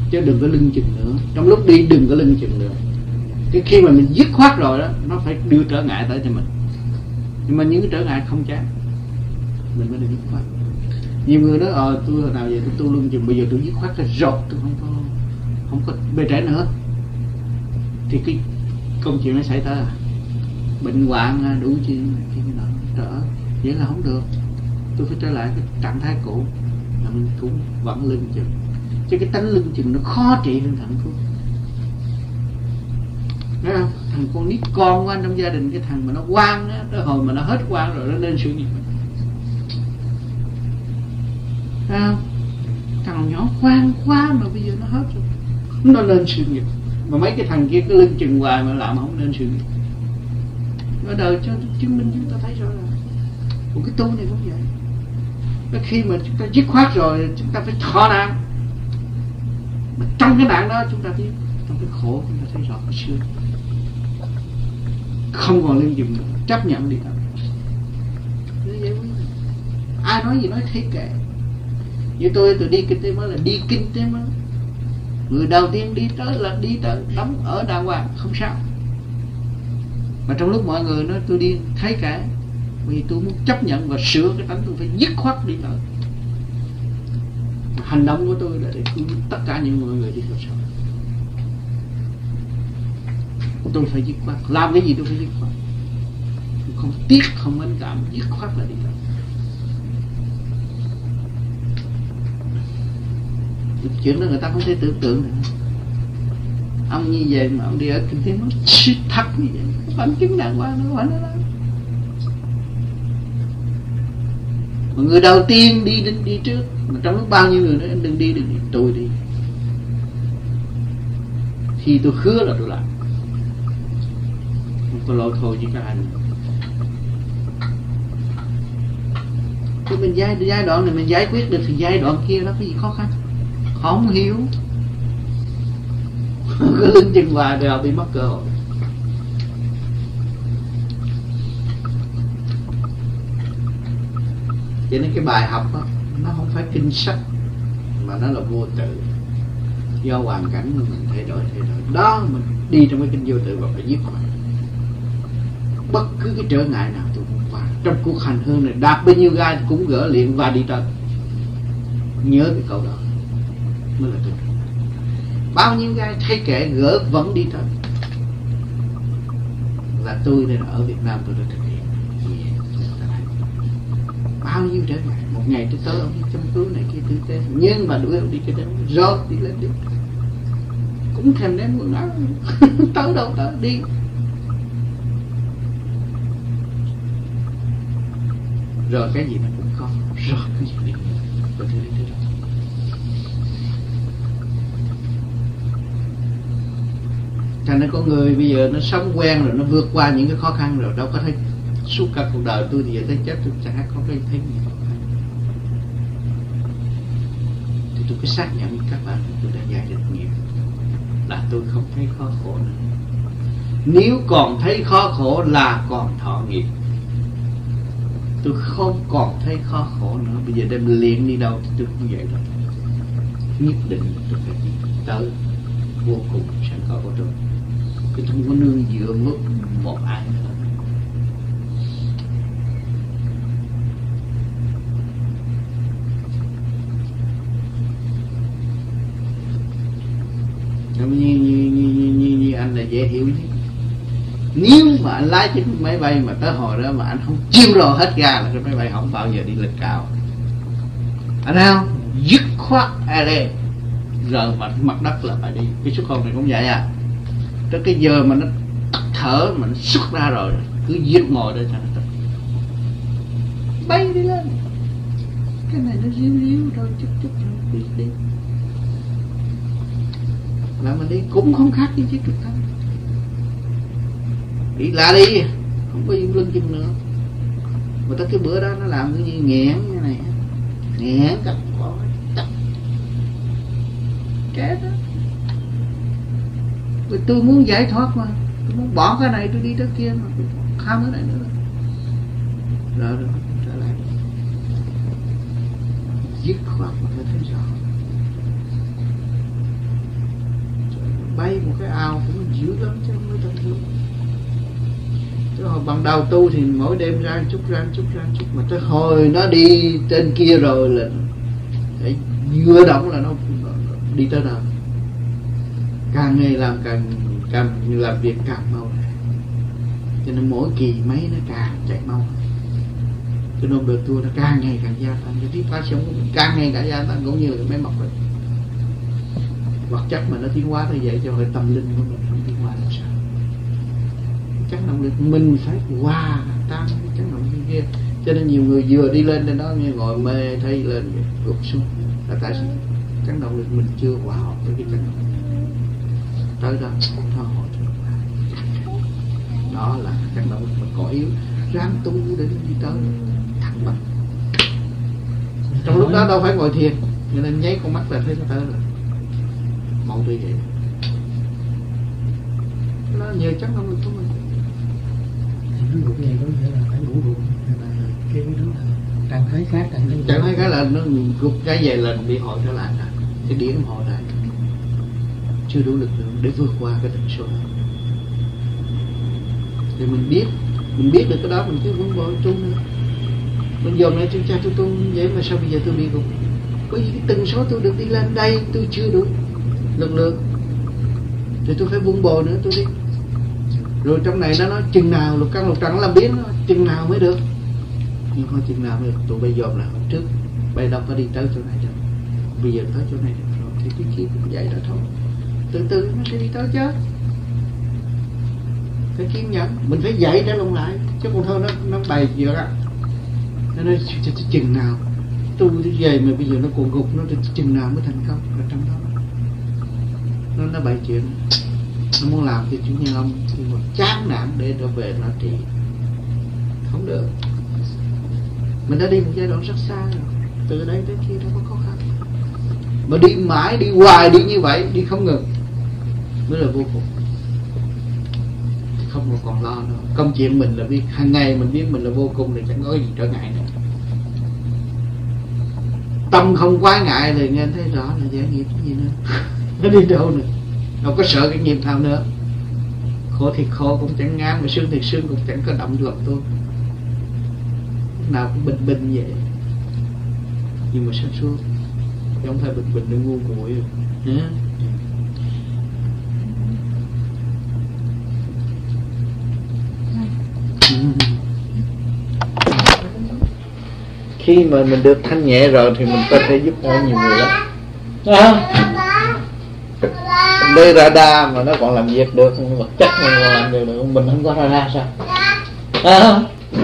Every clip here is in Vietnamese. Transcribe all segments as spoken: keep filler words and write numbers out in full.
chứ đừng có lưng chừng nữa. Trong lúc đi đừng có lưng chừng nữa. Cái khi mà mình dứt khoát rồi đó, nó phải đưa trở ngại tới cho mình. Nhưng mà những cái trở ngại không chán, mình mới được dứt khoát. Nhiều người nói ờ tôi hồi nào vậy tôi tu lưng chừng, bây giờ tôi dứt khoát rồi rột, tôi không có không có bê trễ nữa, thì cái công chuyện nó xảy tới à. Bệnh hoạn đủ chuyện cái nọ trở, vậy là không được. Tôi phải trở lại cái trạng thái cũ là mình cũng vẫn lưng chừng. Chứ cái tánh lưng chừng nó khó trị hơn thằng con. Thấy không? Thằng con nít con quá trong gia đình, cái thằng mà nó ngoan á, tới hồi mà nó hết ngoan rồi nó nên sự nghiệp. Thấy không? Thằng nhỏ ngoan quá mà bây giờ nó hết rồi, nó lên sự nghiệp. Mà mấy cái thằng kia cứ lưng chừng hoài mà làm không nên sự nghiệp. Ở đời cho chứng minh chúng ta thấy rõ là một cái tu này cũng vậy. Cái khi mà chúng ta dứt khoát rồi, chúng ta phải thọ nạn. Mà trong cái nạn đó chúng ta biết, trong cái khổ chúng ta thấy rõ hồi xưa không còn lưng chừng nữa, chấp nhận đi thôi. Ai nói gì nói thế kệ. Như tôi, tôi đi kinh tế mới là đi kinh tế mới. Người đầu tiên đi tới là đi tới đóng ở đàng hoàng, không sao. Mà trong lúc mọi người nói tôi đi thấy cả, vì tôi muốn chấp nhận và sửa cái tánh, tôi phải dứt khoát đi tới. Hành động của tôi là để cứu tất cả những mọi người đi vào sau. Tôi phải dứt khoát, làm cái gì tôi phải dứt khoát, không tiếc, không mến cảm, dứt khoát là đi tới. Chuyện đó người ta không thể tưởng tượng được. Ông như vậy mà ông đi ở kinh tế mới thật như vậy, bằng chứng đàng hoàng nó phải nó lắm. Mà người đầu tiên đi đi, đi trước, mà trong lúc bao nhiêu người nói đừng đi, đừng đi, tôi đi. Khi tôi hứa là tôi làm, không có lỗi thôi với các anh. Thì mình giai, giai đoạn này mình giải quyết được thì giai đoạn kia nó cái gì khó khăn. Không hiểu. Cứ lưng chừng hoài đều bị mất cơ hội. Cho nên cái bài học đó, nó không phải kinh sách, mà nó là vô tự. Do hoàn cảnh mà mình thay đổi thay đổi. Đó mình đi trong cái kinh vô tự và phải dứt khoát. Bất cứ cái trở ngại nào tôi cũng qua. Trong cuộc hành hương này đạp bao nhiêu gai cũng gỡ liền và đi tới. Nhớ cái câu đó mới là tôi. Bao nhiêu gai thay kệ gỡ vẫn đi tới. Là tôi đây là ở Việt Nam tôi đã thực hiện. Bao nhiêu trở ngại. Một ngày tôi tới ông đi chăm cứu này kia tử tế, nhưng mà đuổi ông đi cái đó rớt đi lên đi, cũng thèm ném quần áo. Tới đâu tới đi. Rồi cái gì nó cũng có, rồi cái gì đi rồi tôi đi tới đó. Thành ra con người bây giờ nó sống quen rồi, nó vượt qua những cái khó khăn rồi, đâu có thấy suốt cả cuộc đời tôi thì giờ tới chết tôi chẳng có cái thấy gì khó khăn. Thì tôi cứ xác nhận với các bạn tôi đã giải được nghiệp, là tôi không thấy khó khổ nữa. Nếu còn thấy khó khổ là còn thọ nghiệp. Tôi không còn thấy khó khổ nữa. Bây giờ đem luyện đi đâu thì tôi cũng vậy đó. Nhất định tôi phải đi tới vô cùng sẵn có của tôi. Tôi không có nương dựa mất một ai nữa. Như, như, như, như, như, như anh là dễ hiểu nhất. Nếu mà anh lái chiếc máy bay mà tới hồi đó mà anh không chiêu rồ hết ga là cái máy bay không bao giờ đi lên cao. Anh thấy không? Dứt khoát e lê giờ mà mặt đất là phải đi. Cái xuất hồn này cũng vậy à. Tới cái giờ mà nó tắt thở mà nó xuất ra rồi, cứ giết ngồi đây cho nó tắt, bay đi lên. Cái này nó ríu ríu thôi, chút chút thôi, đi đi. Là mình đi cũng không khác gì chiếc trực thăng. Đi là đi, không có yên lưng chừng nữa. Mà tới cái bữa đó nó làm cái như nghẽn như này, nghẽn cặp có tắt chết đó. Vì tôi muốn giải thoát mà, tôi muốn bỏ cái này tôi đi tới kia mà không cái này nữa. Rồi rồi trở lại, dứt khoát mà phải thấy rõ. ban đầu tu thì mỗi đêm ra một chút ra một chút ra một chút, mà tới hồi nó đi trên kia rồi là để vừa động là nó đi tới đâu. Càng ngày làm càng càng làm việc càng mau, cho nên mỗi kỳ mấy nó càng chạy mau, cho nên đời tu nó càng ngày càng gia tăng, cái tiết phát sống của mình càng ngày càng gia tăng, cũng như là cái máy móc vậy. Vật chất mà nó tiến hóa như vậy cho hơi tâm linh của mình không tiến hóa làm sao? Chắc động lực mình phải hòa tan chắc động lực kia. Cho nên nhiều người vừa đi lên trên đó như ngồi mê thấy lên gục xuống là tại sao? Chắc động lực mình chưa hòa hợp với cái chắc động lực. Tới đó nó hội đó là chắc động lực mình có yếu, ráng tu để đi tới thẳng bằng. Trong lúc đó đâu phải ngồi thiền, cho nên nháy con mắt là thấy nó tới rồi. Mong đi vậy. Nó nhờ chắc động lực của mình. Nó ngủ vậy có nghĩa là phải ngủ rượu, là cái đó là trạng thái khác, trạng thái khác là nó gục cái về là bị hội trở lại rồi, cái điểm hội lại chưa đủ lực lượng để vượt qua cái tần số. Thì mình biết, mình biết được cái đó mình cứ vun bồi tu nữa. Mình dồn lại cho cha tôi tu vậy mà sao bây giờ tôi bị gục? Bởi vì cái tần số tôi được đi lên đây tôi chưa đủ lực lượng, thì tôi phải vun bồi nữa tôi đi. Rồi trong này nó nói chừng nào lục căn lục trần làm biến, chừng nào mới được. Nhưng không chừng nào mới được, tụi bây giờ là hôm trước bây đâu có đi tới chỗ này đâu, bây giờ tới chỗ này được rồi thì cái kia cũng vậy đó thôi, từ từ nó sẽ đi tới chứ. Phải kiên nhẫn, mình phải dạy để lùng lại, chứ còn thôi nó nó bày vừa đó. Nó nói chừng nào tu như vậy mà bây giờ nó còn gục, nó chừng nào mới thành công ở trong đó. Nó nó bày chuyện, nó muốn làm thì chủ nhân ông nhưng mà chán nản để trở về nó trị không được. Mình đã đi một giai đoạn rất xa rồi, từ đây tới kia nó có khó khăn, mà đi mãi đi hoài đi như vậy, đi không ngừng mới là vô cùng. Không còn lo nữa. Công chuyện mình là biết hàng ngày mình biết mình là vô cùng thì chẳng có gì trở ngại nữa. Tâm không quái ngại thì nghe thấy rõ là giải nghiệp cái gì nữa. Nó đi đâu nữa, đâu có sợ cái nghiệp nào nữa. Khổ thì khổ cũng chẳng ngán, mà sướng thì sướng cũng chẳng có động lòng tôi. Nào cũng bình bình vậy, nhưng mà sáng suốt, chứ không phải bình bình để ngu muội rồi. Khi mà mình được thanh nhẹ rồi thì mình có thể giúp đỡ nhiều người lắm. À, đây radar mà nó còn làm việc được, vật chất mà còn làm được được, mình không có radar sao? À,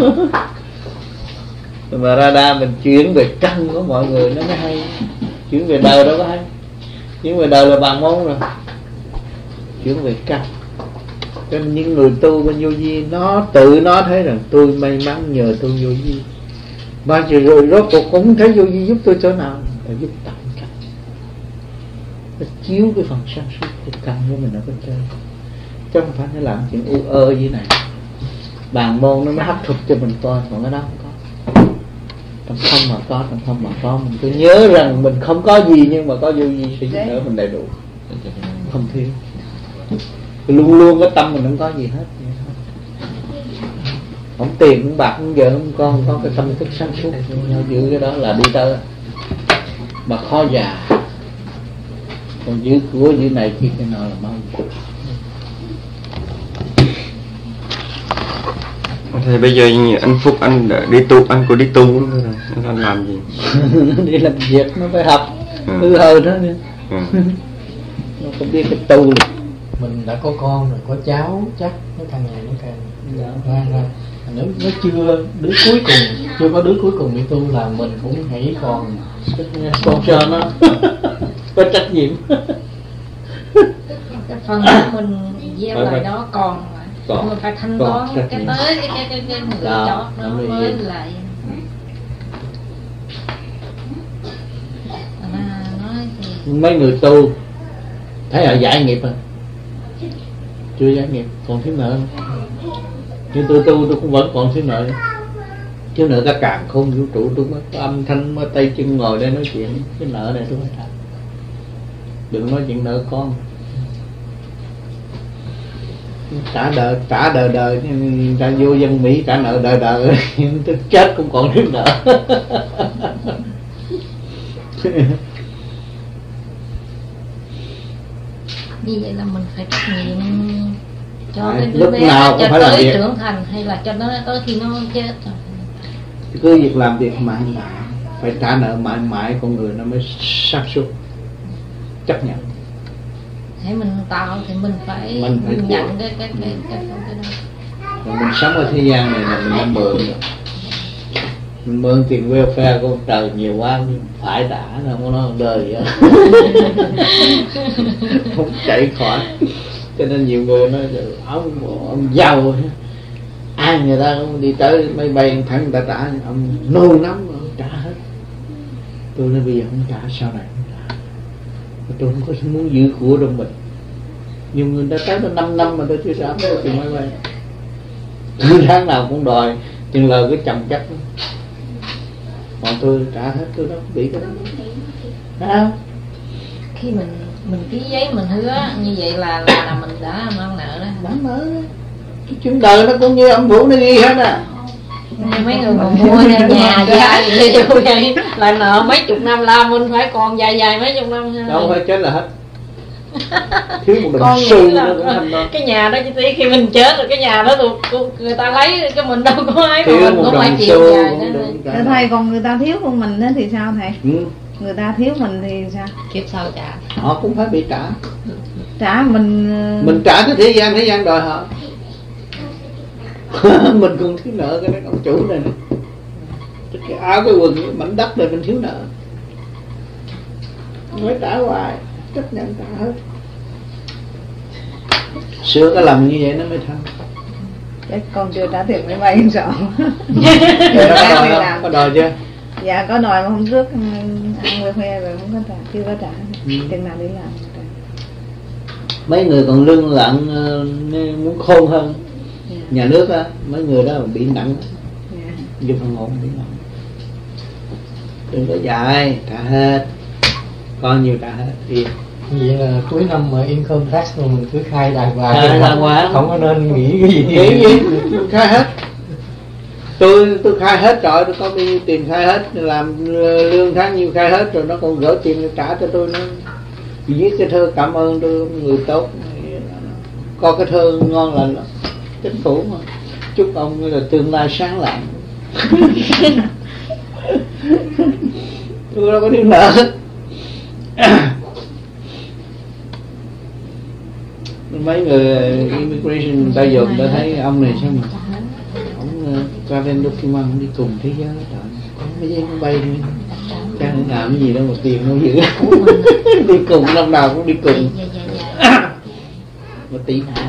mà radar mình chuyển về căn của mọi người nó mới hay, chuyển về đời đâu có hay, chuyển về đời là bàn môn rồi, chuyển về căn. Cho nên những người tu bên vô vi nó tự nó thấy rằng tôi may mắn nhờ tôi vô vi, mà rồi rốt cuộc cũng thấy vô vi giúp tôi chỗ nào, là giúp tận căn, nó chiếu cái phần sáng suốt của căn của mình ở bên trên, chứ không phải nó làm chuyện u ơ như này. Bàn môn nó mới hấp thụ cho mình coi, còn cái đó không có. Trong không mà có, trong không mà có, mình cứ nhớ rằng mình không có gì nhưng mà có vô vi sẽ giúp đỡ mình đầy đủ, không thiếu. Luôn luôn cái tâm mình không có gì hết, không tiền không bạc không vợ không con, không có cái tâm thức sáng suốt giữ cái đó là đi tới, mà khó già. Còn giữ của giữ này kia cái nào là mau. Thì bây giờ anh Phúc anh đã đi tu, anh có đi tu nữa rồi, anh làm gì? Đi làm việc nó phải học, ừ. hư hơi đó nữa. Ừ. Nó không biết cái tu là mình đã có con rồi, có cháu chắc nó càng ngày nó càng ra ra. Nếu nó chưa đứa cuối cùng, chưa có đứa cuối cùng đi tu là mình cũng hãy còn sponsor nó có trách nhiệm. Cái phần của mình gieo lại đó còn còn mình phải thanh toán cái tới cái cái cái cái người chót nó mới lại. Mà nói thì mấy người tu thấy họ giải nghiệp rồi, chưa giải nghiệp còn thiếu nợ. Nhưng tôi tu tôi cũng vẫn còn thiếu nợ, thiếu nợ cả càn khôn vũ trụ. Tôi mới có âm thanh mới tay chân ngồi đây nói chuyện, cái nợ này tôi phải trả. Đừng nói chuyện nợ con. trả đời trả đời đời ta vô dân Mỹ trả nợ đời đời tức chết cũng còn thiếu nợ. Như vậy là mình phải trách nhiệm cho à, cái đứa lúc bé nào cho cũng phải làm tới việc, trưởng thành hay là cho nó tới khi nó chết rồi. cứ việc làm việc mãi mãi phải trả nợ mãi mãi con người nó mới sáng suốt chấp nhận. Thế mình tạo thì mình phải, Mình phải nhận chịu. cái cái cái cái cái đó. Rồi mình sống ở thế gian này là mình đang mượn rồi. Mình mượn tiền welfare của ông trời nhiều quá phải trả, nó không có nói đời vậy. Không chạy khỏi. Cho nên nhiều người nói ông ông giàu, ai người ta cũng đi tới máy bay thẳng người ta trả, ông nôn lắm ông trả hết. Tôi nói bây giờ không trả sao này không trả. Tôi không có muốn giữ của trong mình. Nhiều người đã tới năm năm mà tôi chưa trả mấy tiền máy bay. Tháng nào cũng đòi tiền lời cứ chồng chất. Bọn tôi trả hết, tôi đâu bị cái đó. À. Khi mình mình ký giấy mình hứa như vậy là là, là mình đã mang nợ đó. Đáng nợ. Cái chuyện đời nó cũng như âm phủ nó ghi hết à. Mấy người còn mua nhà dài vậy vậy là nợ mấy chục năm la mình phải còn dài dài mấy chục năm ha. Đâu phải chết là hết. Thiếu một đồng Con xu nghĩ nó là cũng thành đó. cái nhà đó chỉ khi mình chết rồi cái nhà đó tụi người ta lấy cái mình đâu có ấy mà Thiếu mình một cũng phải đồng chịu xu dài cũng đó. đừng trả. Thưa thầy, còn người ta thiếu của mình đó thì sao thầy? Ừ. Người ta thiếu mình thì sao? Kiếp sau trả. Họ cũng phải bị trả. Trả mình Mình trả cái thế gian, thế gian đòi họ. Mình còn thiếu nợ cái ông chủ này nè. Cái áo cái quần cái mảnh đất này mình thiếu nợ. Phải trả hoài, chấp nhận trả hết. Xưa có làm như vậy nó mới thành. Chắc con chưa trả tiền máy bay sợ. Rồi nó có đòi không? Có đòi chưa? Dạ có đòi mà hôm trước ăn quê khoe rồi không có trả, chưa có trả. Ừ. Chừng nào đi làm trả. Mấy người còn lương lận muốn khôn hơn. Dạ. Nhà nước á, mấy người đó bị nặng. Dạ. Vô phần hồn bị nặng. Đừng có dạy, trả hết. Có nhiều trả hết. Yên. Vậy là cuối năm mà income tax mà mình cứ khai đàng hoàng, Khai đàng hoàng. không có nên nghĩ cái gì. Nghĩ gì? Khai hết. Tôi tôi khai hết rồi, tôi có bao nhiêu tiền khai hết, làm lương tháng nhiêu khai hết rồi nó còn gửi tiền trả cho tôi nữa. Viết cái thơ cảm ơn tôi người tốt. Có cái thơ ngon lành lắm. Chính phủ mà. Chúc ông là tương lai sáng lạng. Tôi đâu có thiếu nợ hết. Mấy người immigration ta dùng ta thấy ông này sao mà ông uh, travel document đi cùng thế giới trời, có mấy giấy máy bay đi chẳng làm cái gì đâu mà tiền đâu dữ. Đi cùng năm nào cũng đi cùng. Dạ, dạ, dạ. Mà tị nạn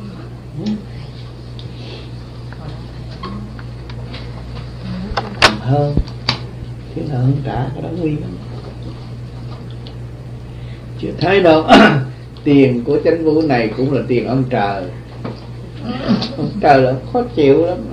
hơn thiếu nợ không trả cái đó nguy lắm. Chưa thấy đâu. Tiền của chánh vũ này cũng là tiền ông trời. Ông trời là khó chịu lắm.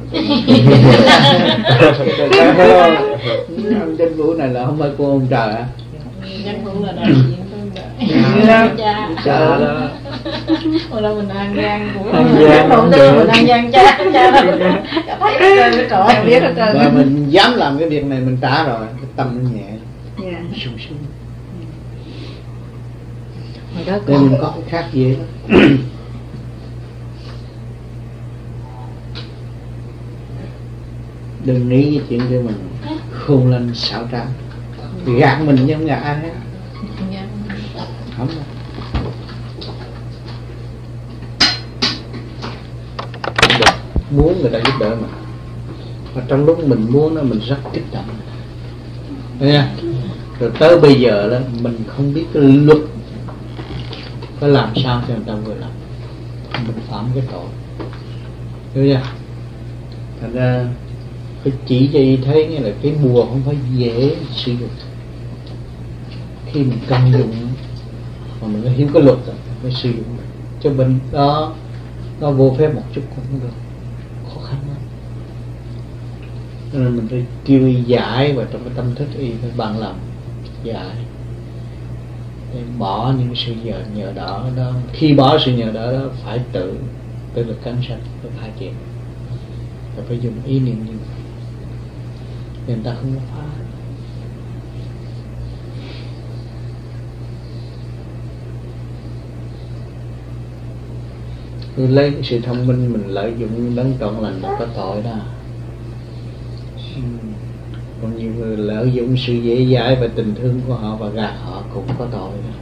Ông chánh vũ này là không phải của ông trời hả? Chánh vũ là đại diện tôi cha. Cha đó. Hồi đó mình ăn gian của An Giang không đưa mình ăn gian cha cha đâu. Cha thấy cái trời cái trời biết hết Và trơn. mình dám làm cái việc này mình trả rồi, cái tâm nó nhẹ, Dạ. sung sướng. Hồi đó Để mình có cái khác gì đó. Đừng nghĩ cái chuyện của mình khôn lên xảo trá, gạt mình chứ không gạt ai hết. Không đâu. Muốn người ta giúp đỡ mà, và trong lúc mình muốn đó mình rất kích động. Thấy chưa? Rồi tới bây giờ đó mình không biết cái luật phải làm sao cho người ta vừa làm, mình phạm cái tội. Hiểu chưa? Thành ra phải chỉ cho y thấy nghĩa là cái bùa không phải dễ sử dụng. Khi mình cần dùng mà mình phải hiểu cái luật rồi mới sử dụng được. Cho bệnh đó nó vô phép một chút cũng không được, khó khăn lắm. Cho nên mình phải kêu y giải, và trong cái tâm thức y phải bằng lòng giải để bỏ những sự nhờ nhờ đỡ đó. Khi bỏ sự nhờ đỡ đó phải tự tự lực căng sanh được hai chuyện. Rồi phải dùng ý niệm như vậy người ta không có phá. Cứ lấy cái sự thông minh mình lợi dụng đấng trọn lành là có tội đó. Còn nhiều người lợi dụng sự dễ dãi và tình thương của họ và gạt họ cũng có tội đó.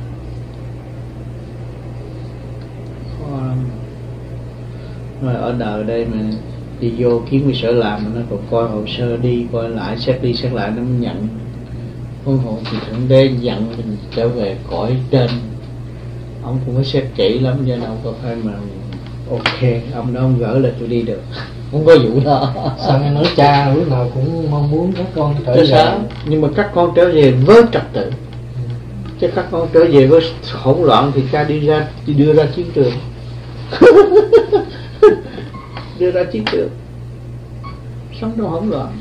Khó lắm. Rồi ở đời đây mà đi vô kiếm cái sở làm mà nó còn coi hồ sơ đi coi lại, xét đi xét lại nó mới nhận. Huống hộ thì Thượng Đế nhận mình trở về cõi trên, ông cũng có xét kỹ lắm cho nên ông có phải mà ok ông đó ông gỡ là tôi đi được, không có vụ đó. Sao nghe nói cha lúc nào cũng mong muốn các con trở Chứ về sao? Nhưng mà các con trở về với trật tự, chứ các con trở về với hỗn loạn thì cha đi ra đi đưa ra chiến trường. Đưa ra chiến trường, sống trong hỗn loạn.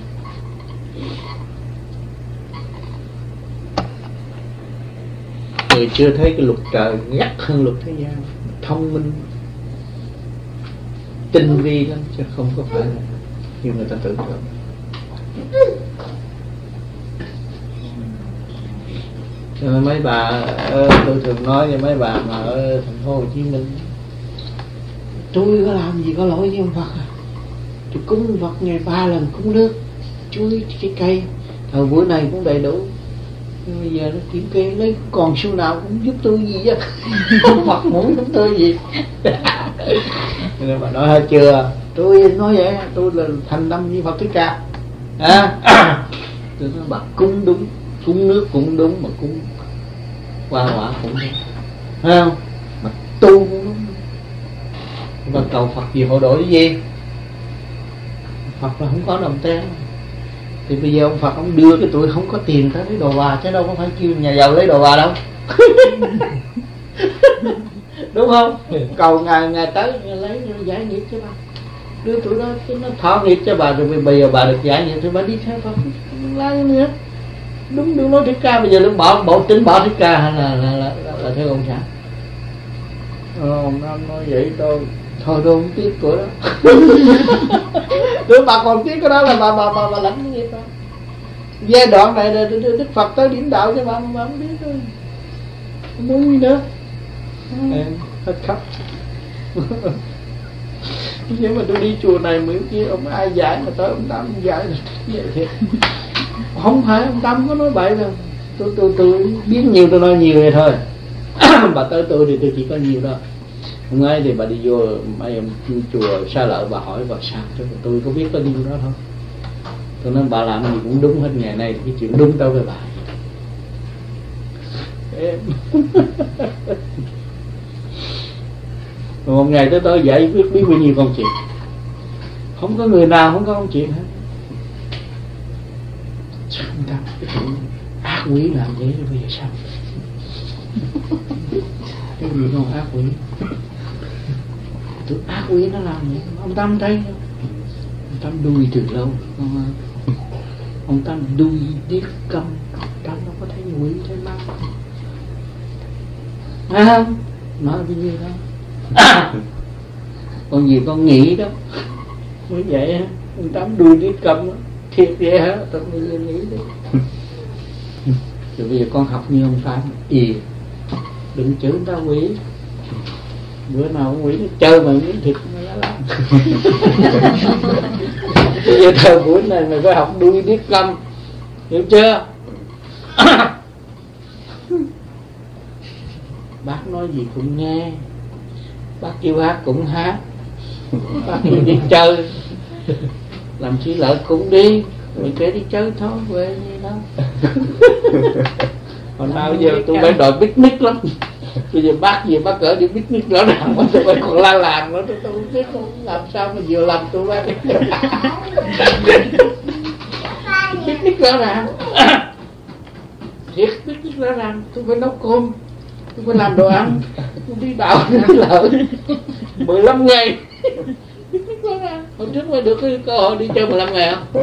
Người chưa thấy cái luật trời gắt hơn luật thế gian, thông minh tinh vi lắm chứ không có phải là như người ta tưởng tượng. Cho nên mấy bà ờ, tôi thường nói với mấy bà mà ở thành phố Hồ Chí Minh, tôi có làm gì có lỗi với ông Phật à? Tôi cúng Phật ngày ba lần cúng nước, chuối trái cây, thời buổi này cũng đầy đủ. Nhưng bây giờ nó kiểm kê lấy còn xu nào cũng giúp tôi gì chứ. Phật muốn giúp tôi gì. Nên bà nói hết chưa? Tôi nói vậy, tôi là thành tâm với Phật Thích Ca. À, tôi nói bà cúng đúng, cúng nước cũng đúng, mà cúng hoa quả cũng đúng, thấy không? Mà tu cũng đúng. Và cầu Phật gì hộ độ cái gì? Phật là không có đồng tiền. Thì bây giờ ông Phật ông đưa cái tụi không có tiền tới lấy đồ bà, chứ đâu có phải kêu nhà giàu lấy đồ bà đâu. Đúng không? Cầu ngày ngày tới lấy giải nghiệp cho bà, đưa tụi đó nó thọ nghiệp cho bà, rồi bây giờ bà được giải nghiệp thì bà đi theo Phật lấy nữa. Đúng đừng nói Thích Ca, bây giờ nó bỏ bộ tính bỏ Thích Ca hay là là, là, là, là theo ông xã. Ông Nam nói vậy tôi thôi tôi không tiếc của đó. Nếu bà còn tiếc cái đó là bà bà bà, bà lãnh cái nghiệp đó. Giai đoạn này là Đức Phật tới điểm đạo cho bà, bà không biết thôi. Không muốn gì nữa. Em hết khóc. Nhưng mà tôi đi chùa này mấy kia ông ai giải mà tới ông Tám ông giải là vậy thiệt. Không phải ông Tâm có nói bậy đâu. Tôi tôi tôi biết nhiều tôi nói nhiều vậy thôi. Bà tới tôi thì tôi chỉ có nhiều đó. Hôm nay thì bà đi vô mấy ông chùa Sa Lợi bà hỏi bà sao chứ tôi có biết có nhiêu đó thôi. Tôi nói bà làm gì cũng đúng hết, ngày nay thì cái chuyện đúng đâu với bà. Em. Một ngày tới tôi dạy biết biết bao nhiêu công chuyện. Không có người nào không có công chuyện hết. Sao người ta cái chuyện ác quỷ làm vậy rồi bây giờ sao? Cái gì không ác quỷ? Tụi ác quỷ nó làm vậy, ông Tâm thấy không? Ông Tâm đuôi từ lâu, ông, ông Tâm đuôi điếc câm, ông Tâm nó có thấy quỷ thấy ma. Thấy không? Nói bao nhiêu đó. Còn gì con nghĩ đó. Mới vậy hả? Ông Tâm đuôi điếc câm đó. Thiệt vậy hả? Tôi bây giờ nghĩ đi. Rồi bây giờ con học như ông Tâm, ì đừng chửi người ta quỷ. Bữa nào quỷ nó chơi mà miếng thịt nó lá lắm. Bây giờ thời buổi này mày phải học đuôi điếc câm, hiểu chưa? Bác nói gì cũng nghe, bác kêu hát cũng hát, bác kêu đi chơi làm chi lợi cũng đi, mình kể đi chơi thôi về gì đâu. Hồi nào giờ tôi phải đòi picnic lắm. Bây giờ bác gì bác cỡ đi picnic rõ ràng mà tôi phải còn la làng nữa, tôi, tôi không biết không làm sao mà vừa làm tôi ra picnic rõ ràng. Thiệt picnic rõ ràng, tôi phải nấu cơm, tôi phải làm đồ ăn, tôi đi đào đi lợn mười lăm ngày. Picnic rõ ràng. Hôm trước mới được cái cơ hội đi chơi mười lăm ngày không?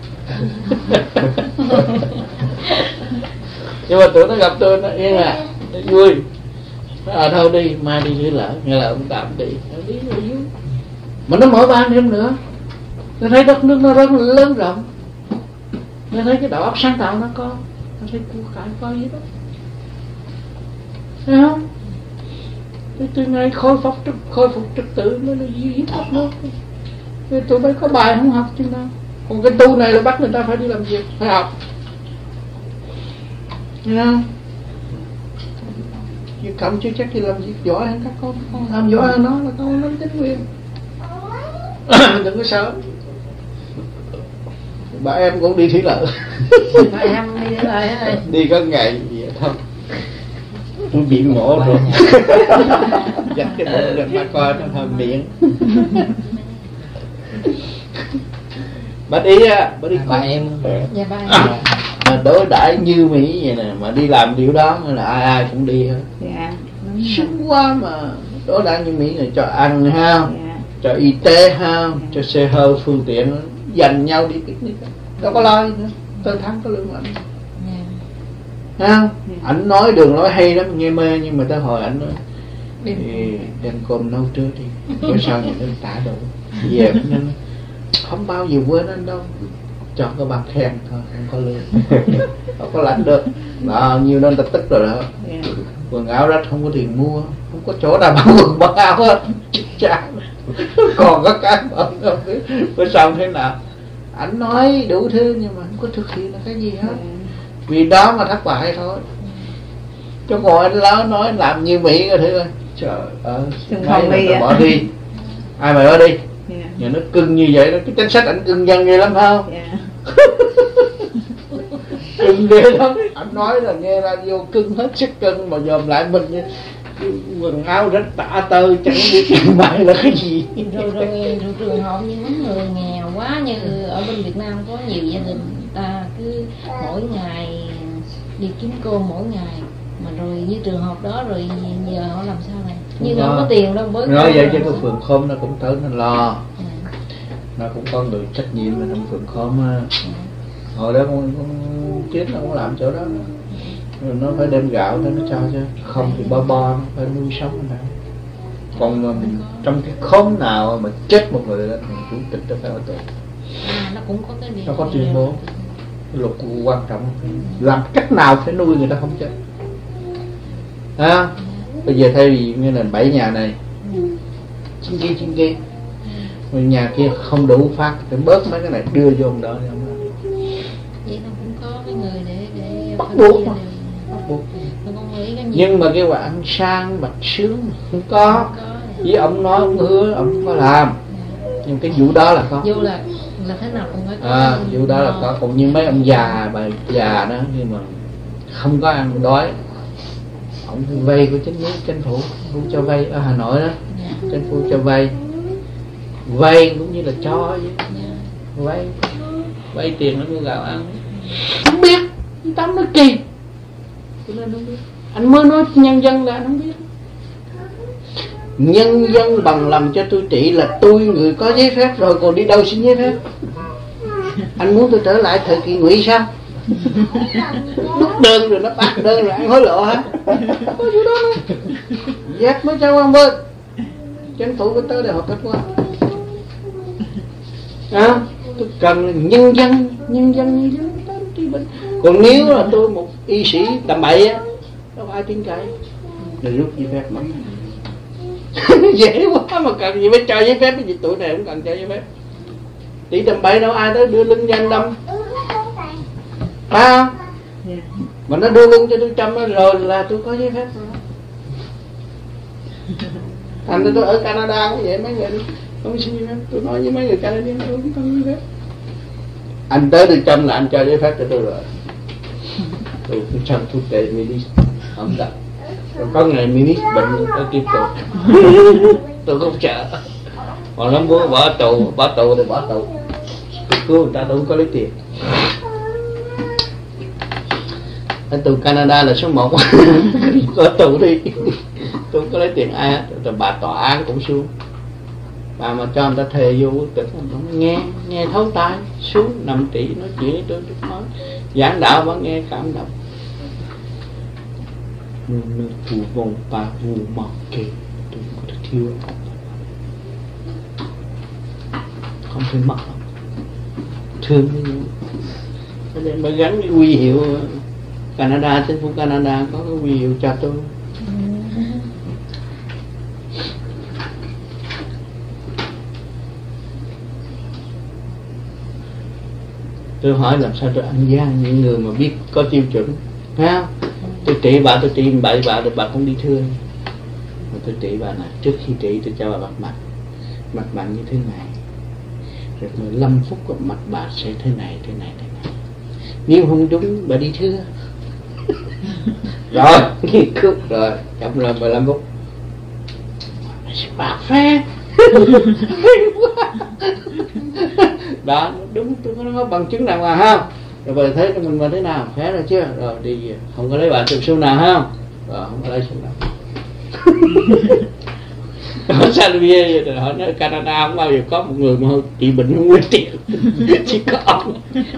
Nhưng mà tụi nó gặp tôi nó yên à, vui. Ở đâu đi, mai đi Thủy Lợi, nghe là ông tạm đi, nó đi nó vui. Mà nó mở ban thêm nữa, nó thấy đất nước nó rất là lớn rộng, nó thấy cái đầu óc sáng tạo nó có, nó thấy của cải có gì đó, thấy không? Thế từ ngày khôi phục trật khôi phục trật tự mới là gì hết đất nước. Thế tụi bay có bài không học chứ nào? Còn cái tu này là bắt người ta phải đi làm việc, phải học, thấy không? Chứ cộng chưa chắc thì làm việc giỏi hơn các con, con làm giỏi hơn nó là con nó chính quyền. Đừng có sợ. Bà em cũng đi Thủy Lợi. Bà em đi Thủy Lợi hết rồi. Đi có ngày vậy thôi. Tôi bị ngộ rồi. Dắt cái bộ lên bà coi nó hơi miệng. Bà đi á, bà đi Bà em. Dạ ba em. À, mà đối đãi như Mỹ vậy nè, mà đi làm điều đó là ai ai cũng đi hết. Dạ. Sướng quá mà. Đối đãi như Mỹ này cho ăn ha, Dạ. cho y tế ha, cho xe hơi phương tiện dành nhau đi picnic, đâu có lo gì nữa. Tới tháng có lương ảnh. Ha, ảnh nói đường nói hay lắm, nghe mê, nhưng mà tới hồi ảnh nói thì đem cơm nấu trước đi, bữa sau nhà nước trả đủ về nên không bao giờ quên anh đâu, cho có bằng khen thôi, không có lương, không có lãnh được, bao nhiêu nên tập tức rồi đó. Quần áo rách không có tiền mua, không có chỗ nào bán quần bán áo hết, chán. Còn có cái bận không biết bữa sau thế nào. Ảnh nói đủ thứ nhưng mà không có thực hiện là cái gì hết, vì đó mà thất bại thôi. Chứ còn anh lớn nói làm như Mỹ coi thử coi, trời ơi, Không đi à. bỏ đi, ai mà bỏ đi. Yeah. Nhà nó cưng như vậy đó, cái chính sách ảnh cưng dân ghê lắm không? Yeah. Cưng ghê lắm. Ảnh nói là nghe radio cưng hết sức cưng, mà dòm lại mình như quần áo rách tả tơi, chẳng biết chuyện bài là cái gì. Rồi, rồi, rồi trường hợp như mấy người nghèo quá, như ở bên Việt Nam có nhiều gia đình ta cứ mỗi ngày đi kiếm cơm mỗi ngày, mà rồi như trường hợp đó rồi giờ họ làm sao này, như không có tiền đâu bới. Nói vậy chứ cái phường Khóm nó cũng tới nó lo. Ừ. Nó cũng có người trách nhiệm ở trong phường Khóm á. Hồi đó con, con chết nó cũng làm chỗ đó, rồi nó phải đem gạo để nó cho chứ, không thì bo bo nó phải nuôi sống nó. Còn mà mình, trong cái khóm nào mà chết một người đó thì chủ tịch nó phải ở tù. À, nó cũng có cái điều Nó có tuyên bố luật quan trọng, làm cách nào phải nuôi người ta không chết. À, bây giờ thay vì như là bảy nhà này chín kia chín kia, rồi nhà kia không đủ phát thì bớt mấy cái này đưa vô đó. Vậy nó cũng có cái người để để Bắt buộc mà. Bắt buộc. Nhưng mà cái quả ăn sang bạch sướng không có. Với ông nói ông hứa ông không có làm. Nhưng cái vụ đó là có. Vụ là là thế nào cũng phải có. À, vụ đó là có. Cũng như mấy ông già bà già đó, nhưng mà không có ăn đói, ông vay của chính nước chính phủ cũng cho vay ở Hà Nội đó. Yeah. Chính phủ cho vay, vay cũng như là cho vậy. Yeah. Vay vay tiền nó mua gạo ăn. Không biết, anh Tám nói kỳ, cho nên không biết. Anh mới nói nhân dân là anh không biết. Nhân dân bằng lòng cho tôi trị là tôi người có giấy phép rồi, còn đi đâu xin giấy phép. Anh muốn tôi trở lại thời kỳ Ngụy sao? Đút đơn rồi nó bác đơn rồi ăn hối lộ hả? Có gì đó đâu. Dẹp mới cho quan bên. Chính phủ của tới để họp kết quả. À, tôi cần là nhân dân, nhân dân như dân tới trị bệnh. Còn nếu là tôi một y sĩ tầm bậy á, đâu ai tin cậy. Rồi rút giấy phép mà. Dễ quá mà cần gì phải cho giấy phép, cái gì tuổi này cũng cần cho giấy phép. Tỷ tầm bậy đâu ai tới đưa lưng cho anh đâm, phải không? Yeah. Mà nó đưa lưng cho tôi chăm rồi là tôi có giấy phép rồi. Thành ra tôi ở Canada cũng vậy, mấy người không xin giấy phép. Tôi nói với mấy người Canada tôi không có giấy phép. Anh tới tôi chăm là anh cho giấy phép cho tôi rồi. Tôi cũng chăm thuốc tệ Minis không đặt. Rồi có ngày Minis bệnh tôi tiếp tục. Tôi không sợ. Còn nó muốn bỏ tù, bỏ tù thì bỏ tù. Tôi cứu người ta tôi không có lấy tiền. Ở tù Canada là số một. Có tù đi. Tôi không có lấy tiền ai hết. Rồi bà tòa án cũng xuống. Bà mà cho người ta thề vô tỉnh, nghe, nghe thấu tai, xuống nằm trị nói chuyện với tôi, tôi nói giảng đạo vẫn nghe cảm động. Nên thủ vòng bà vụ mọc kề tôi có thể thiếu không phải mất thương cho nên mới gắn cái huy hiệu Canada, chính phủ Canada có cái huy hiệu cho tôi. Tôi hỏi làm sao tôi ăn gian những người mà biết có tiêu chuẩn, phải không? Tôi trị bà, tôi trị bậy bà rồi bà không đi thương. Mà tôi trị bà này, trước khi trị tôi cho bà bắt mạch. Mặt bà như thế này, rồi mười lăm phút mặt bà sẽ thế này, thế này, thế này. Nếu không đúng bà đi thưa. Rồi, nghiên cứu rồi, chậm rồi mười lăm phút. Bạc phê. Đó, đúng, tôi có bằng chứng nào mà không? Rồi bà thấy mình mà thế nào, phé rồi chưa? Rồi đi, không có lấy bà chụp xu nào không? Rồi không có lấy xu nào. Ở Salvia rồi họ nói Canada không bao giờ có một người mà trị bệnh không nguyên tiền. Chỉ có ông.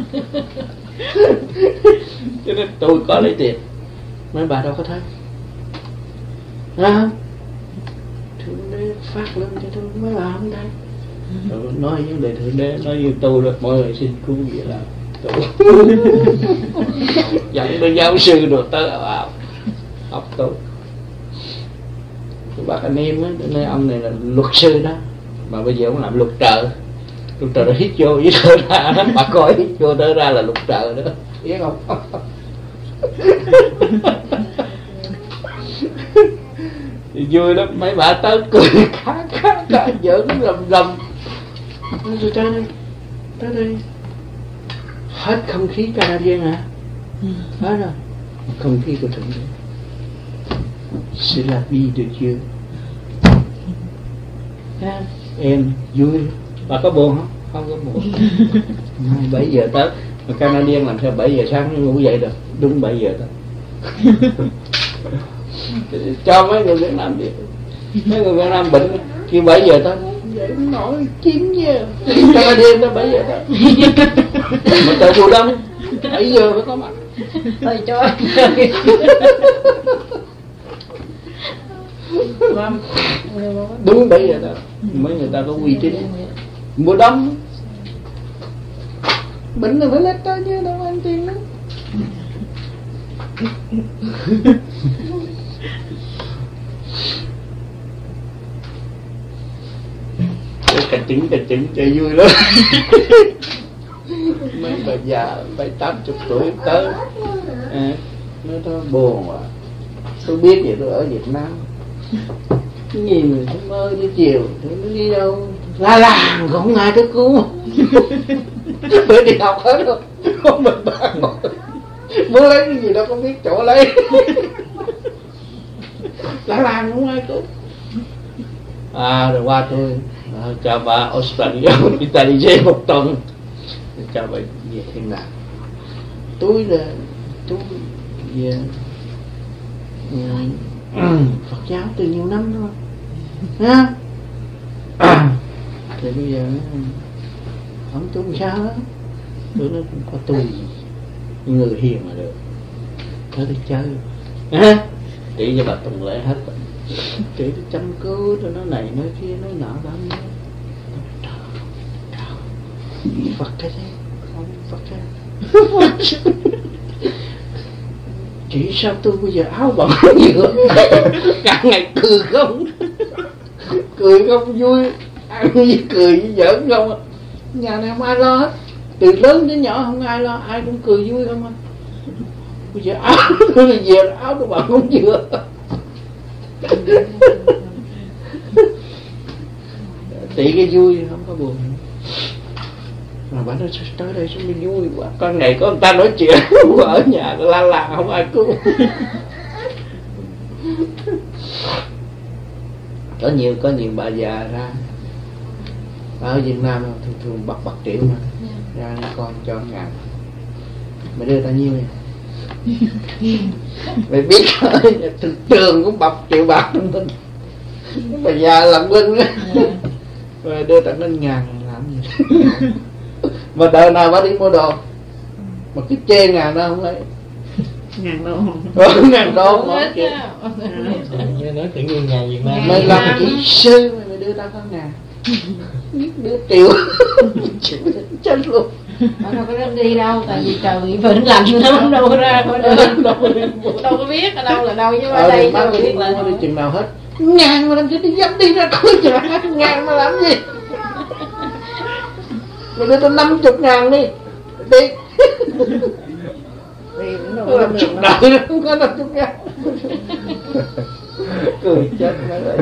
Cho nên tôi có lấy tiền. Mấy bà đâu có thấy. Hả? Thượng đế phát lên cho tôi, mấy bà không thấy. Rồi nói vấn đề thượng đế, nói với tôi là mọi người xin cứu vậy là tôi dẫn tới giáo sư đồ tới vào học tôi. Bác anh em á, nên ông này là luật sư đó, mà bây giờ ông làm luật trợ, luật trợ là hít vô với thở ra đó, bà coi hít vô thở ra là luật trợ đó, biết không? Thì vui lắm, mấy bà tới cười khá khá khá giỡn lầm lầm. Tôi tới đây, tới đây, hết không khí Canadian hả? Hết rồi, không khí của thượng đế. C'est la vie de Dieu. À, em vui. Bà có buồn không? Không có buồn. bảy giờ tới. Mà Canadian làm sao bảy giờ sáng ngủ dậy được? Đúng bảy giờ tới. Cho mấy người Việt Nam đi. Mấy người Việt Nam bệnh khi bảy giờ tới dậy không nổi chín giờ. Canadian tới bảy giờ tới. Mà tại mùa đông bảy giờ phải có mặt. Thôi cho. Đúng bảy giờ đó mấy người ta có uy tín. Mùa đông bệnh là phải lết tới chứ đâu ăn tiền lắm. Cà chỉnh cà chỉnh chơi vui lắm. Mấy bà già bảy tám chục tuổi tới à, nói nó buồn à. Tôi biết vậy tôi ở Việt Nam nhìn người không mơ đi chiều thì nó đi đâu la làng không ai tới cứu. Tôi đi học hết rồi, không mình bà ngồi muốn lấy cái gì đâu không biết chỗ lấy. La làng không ai cứu. À rồi qua tôi à, chào bà Australia Italy một tuần, chào bà về thiên đàng. Tôi là tôi về Phật giáo từ nhiều năm rồi ha. À, thì bây giờ không tu sao đó, tôi nói cũng có tu người hiền mà được, tới đi chơi ha, chỉ cho bà tuần lễ hết rồi, chỉ tôi chăm cứu cho nó này nói kia nói nọ đó. Phật cái thế không Phật cái chỉ sao tôi bây giờ áo bẩn nhiều cả ngày cười không cười không vui, ăn với cười với giỡn không à. Nhà này không ai lo hết, từ lớn đến nhỏ không ai lo, ai cũng cười vui không à. Bây giờ áo tôi về áo tôi bẩn không chưa. Tỷ cái vui không có buồn. Mà bà nói tới đây sao mới vui quá, con này có người ta nói chuyện ở nhà la la không ai cứu. Có nhiều có nhiều bà già ra ở Việt Nam thường thường bạc bạc triệu mà ra con cho ngàn, mày đưa ta nhiêu vậy? Mày biết thường trường cũng bạc triệu bạc trong mình, bà già lặng lưng á, rồi đưa tặng lên ngàn làm gì? Mà đời nào bà đi mua đồ mà cứ chê ngàn đó không lấy. ngàn đô. Ngàn đô Không mà ít kìa. á. Nghe nói tự nhiên nhà Việt Nam Mày làm kỹ sư mày mày đưa tao có ngàn. Đưa triệu. Chết luôn. Họ đâu có dám đi đâu, tại vì trời bị bệnh lạnh nó đâu có ra khỏi đường, đâu có biết ở đâu là đâu, chứ ở đây đâu có biết là đi chừng nào hết. Ngàn mà làm gì đi dám đi ra khỏi chừng, ngàn mà làm gì? Mày đưa tao năm chục ngàn đi, đi. Đi cũng đâu có Làm được chục đâu. đời không có năm chục ngàn. Cười chết mày rồi.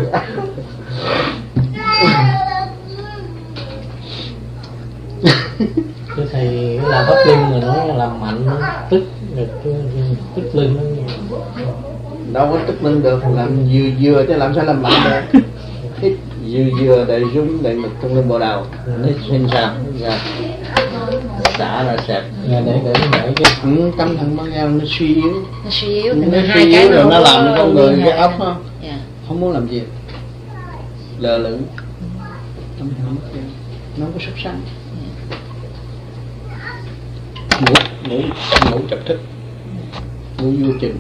Cái thầy làm pháp luân rồi nói là làm mạnh nó tức được tức lưng nó. Đâu có tức lưng được, làm vừa vừa chứ làm sao làm mạnh được. Hít vừa vừa để rung để lực trong lưng bộ đầu, nó xuyên sao ra xả ra sẹp. Nghe để để nó nhảy cái Ừ, tâm thần bao nhiêu nó suy yếu, nó suy yếu, nó hai suy cái yếu rồi nó không làm có con người liên cái hệ. óc không, Dạ. không muốn làm gì, lờ lửng, tâm thần mất đi, nó không có sốt sắng, ngủ ngủ ngủ chập thức, ngủ vô chừng.